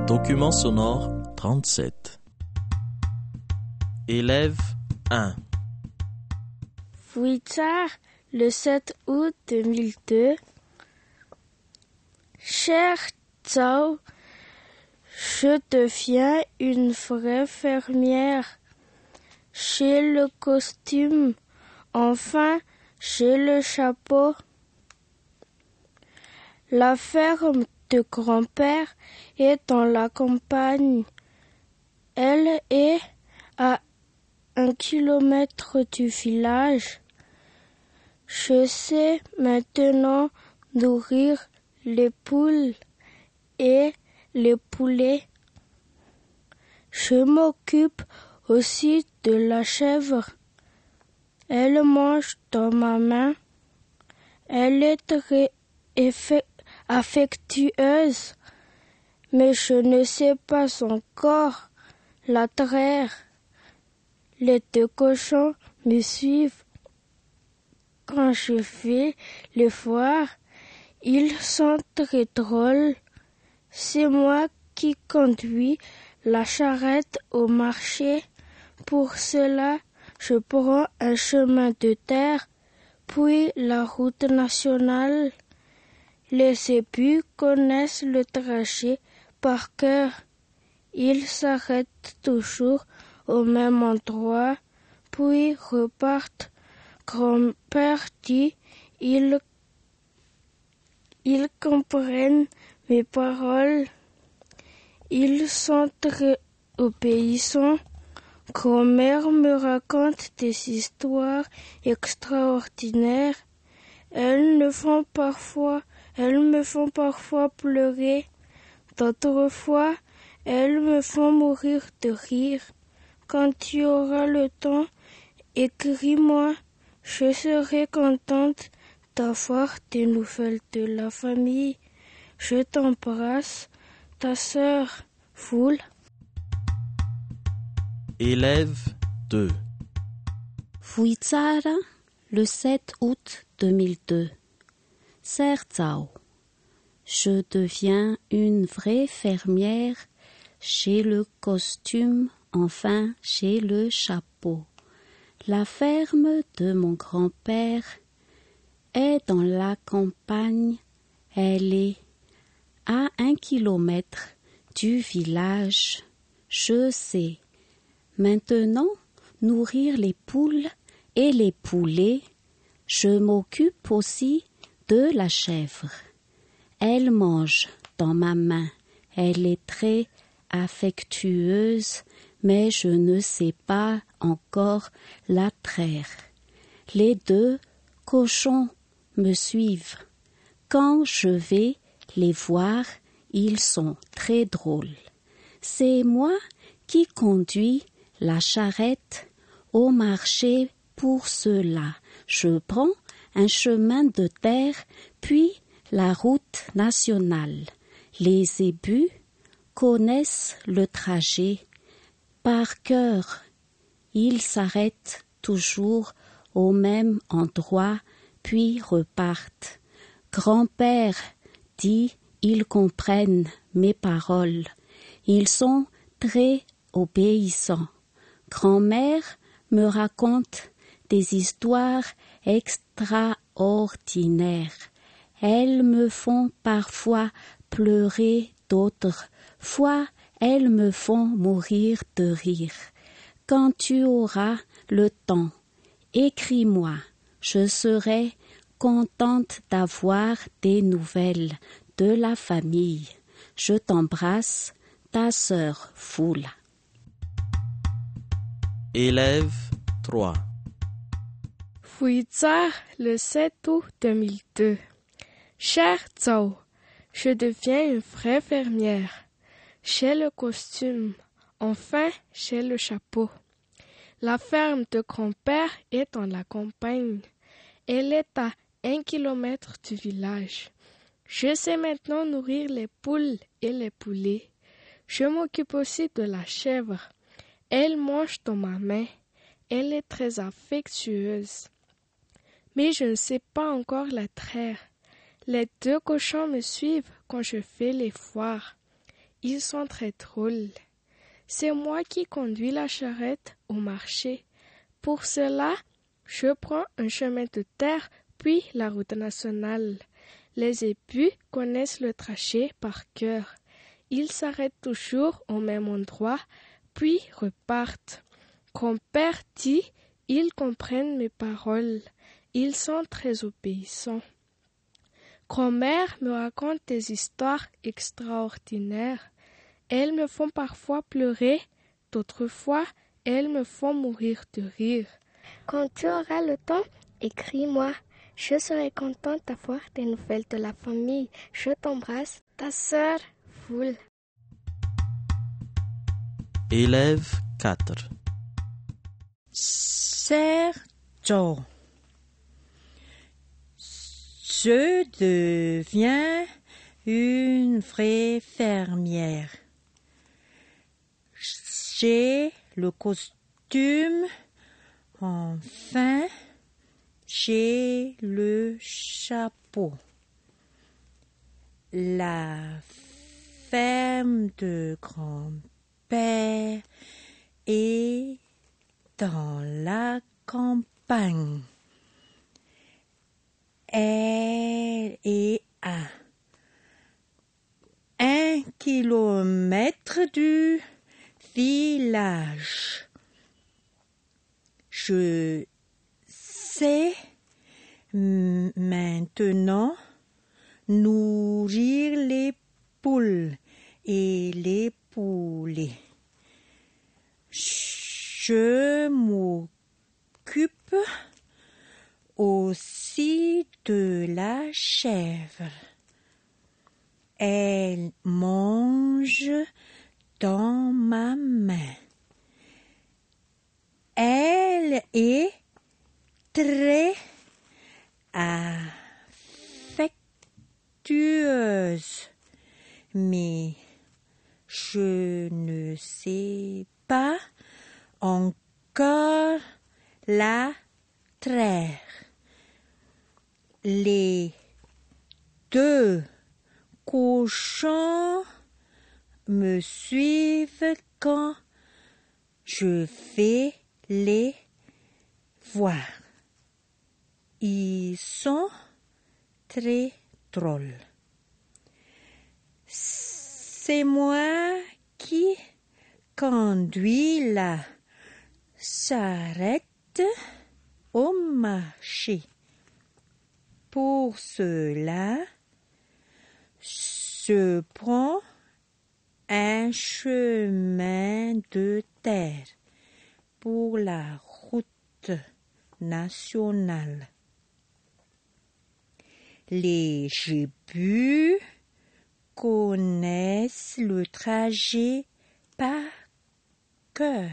Document sonore 37. Élève 1. Fouitard, le 7 août 2002. Cher Tsao, je deviens une vraie fermière. J'ai le costume, enfin j'ai le chapeau. La ferme de grand-père est dans la campagne. Elle est à 1 kilomètre du village. Je sais maintenant nourrir les poules et les poulets. Je m'occupe aussi de la chèvre. Elle mange dans ma main. Elle est très affectueuse, mais je ne sais pas encore la traire. Les 2 cochons me suivent quand je fais les foires. Ils sont très drôles. C'est moi qui conduis la charrette au marché. Pour cela, je prends un chemin de terre, puis la route nationale. Les zébus connaissent le trajet par cœur. Ils s'arrêtent toujours au même endroit, puis repartent. Grand-père dit, ils comprennent mes paroles. Ils sont très obéissants. Grand-mère me raconte des histoires extraordinaires. Elles me font parfois pleurer. D'autres fois, elles me font mourir de rire. Quand tu auras le temps, écris-moi. Je serai contente d'avoir des nouvelles de la famille. Je t'embrasse, ta sœur Foule. Élève 2. Fouitard, le 7 août 2002. Cher Tsao, je deviens une vraie fermière. J'ai le costume, enfin j'ai le chapeau. La ferme de mon grand-père est dans la campagne. Elle est à 1 kilomètre du village. Je sais maintenant nourrir les poules et les poulets. Je m'occupe aussi de la chèvre. Elle mange dans ma main. Elle est très affectueuse, mais je ne sais pas encore la traire. Les 2 cochons me suivent. Quand je vais les voir, ils sont très drôles. C'est moi qui conduis la charrette au marché. Pour cela, je prends un chemin de terre, puis la route nationale. Les zébus connaissent le trajet par cœur. Ils s'arrêtent toujours au même endroit, puis repartent. Grand-père dit, ils comprennent mes paroles. Ils sont très obéissants. Grand-mère me raconte des histoires extraordinaires. Elles me font parfois pleurer, d'autres fois elles me font mourir de rire. Quand tu auras le temps, écris-moi. Je serai contente d'avoir des nouvelles de la famille. Je t'embrasse, ta sœur Foule. Élève 3. Fouitard, le 7 août 2002. Cher Tsao, je deviens une vraie fermière. J'ai le costume, enfin j'ai le chapeau. La ferme de grand-père est dans la campagne. Elle est à 1 kilomètre du village. Je sais maintenant nourrir les poules et les poulets. Je m'occupe aussi de la chèvre. Elle mange dans ma main. Elle est très affectueuse. Mais je ne sais pas encore la traire. Les 2 cochons me suivent quand je fais les foires. ils sont très drôles. C'est moi qui conduis la charrette au marché. Pour cela, je prends un chemin de terre puis la route nationale. Les épus connaissent le tracé par cœur. Ils s'arrêtent toujours au même endroit, puis repartent. Grand-père dit, ils comprennent mes paroles. Ils sont très obéissants. Grand-mère me raconte des histoires extraordinaires. Elles me font parfois pleurer, d'autres fois, elles me font mourir de rire. Quand tu auras le temps, écris-moi. Je serai contente d'avoir des nouvelles de la famille. Je t'embrasse, ta sœur Foule. Élève 4. Sergio, je deviens une vraie fermière. J'ai le costume, enfin, j'ai le chapeau. La ferme de grand-père est dans la campagne. Elle est à 1 kilomètre du village. Je sais maintenant nourrir les poules et les poulets. Je m'occupe aussi de la chèvre. Elle mange dans ma main. Elle est très affectueuse, mais je ne sais pas encore la traire. Les 2 cochons me suivent quand je vais les voir. Ils sont très drôles. C'est moi qui conduis la charrette au marché. Pour cela, je prends un chemin de terre pour la route nationale. Les épus connaissent le trajet par cœur.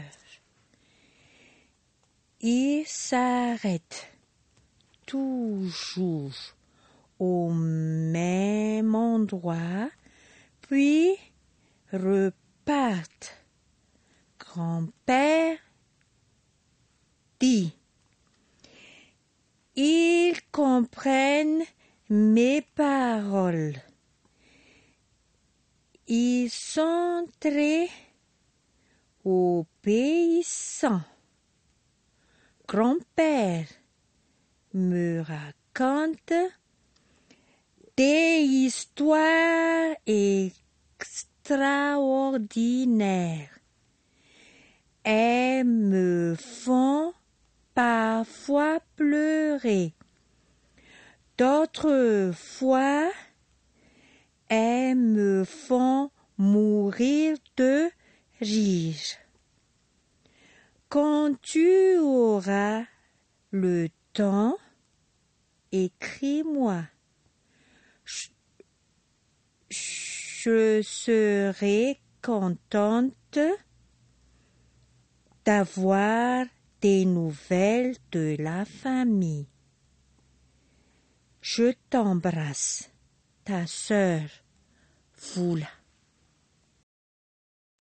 Ils s'arrêtent toujours au même endroit, puis repartent. Grand-père dit, ils comprennent mes paroles. Ils sont très obéissants. Grand-père me raconte des histoires extraordinaires. Elles me font parfois pleurer. D'autres fois, elles me font mourir de rire. Quand tu auras le temps, écris-moi. Je serai contente d'avoir des nouvelles de la famille. Je t'embrasse, ta sœur Foula.